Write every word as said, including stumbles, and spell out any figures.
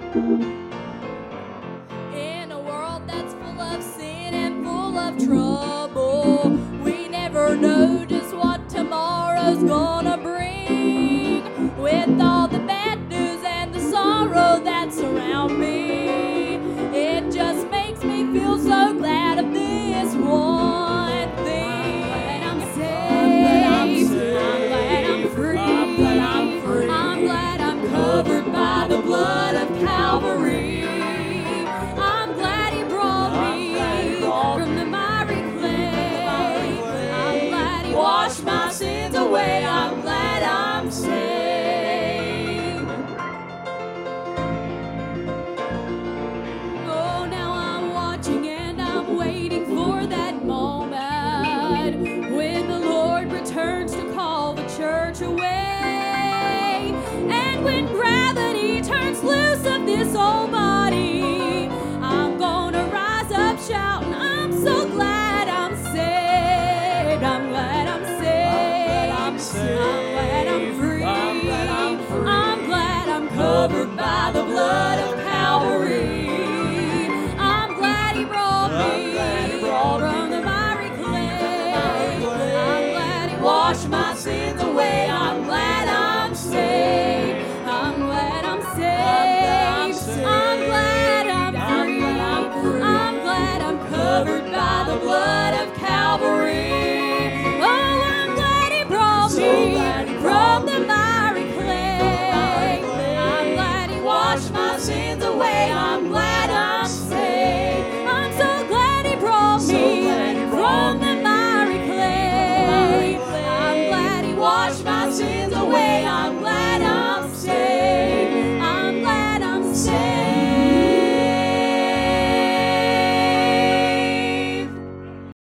In a world that's full of sin and full of trouble, we never know just what tomorrow's gonna bring. With all the bad news and the sorrow that surround me, it just makes me feel so glad of this one thing. I'm glad I'm saved. I'm glad I'm free. I'm glad I'm free. I'm glad I'm covered by the blood of Calvary. I'm glad He brought me from the miry clay. I'm glad He washed my sins away. I'm glad I'm saved. Oh, now I'm watching and I'm waiting for that moment when the Lord returns to call the church away. And when gravity turns loose of this old body, I'm gonna rise up shouting, I'm so glad I'm saved. I'm glad I'm saved. I'm glad I'm free. I'm glad I'm free. I'm glad I'm covered by the blood of Calvary. I'm glad He brought me from the miry clay. I'm glad He washed my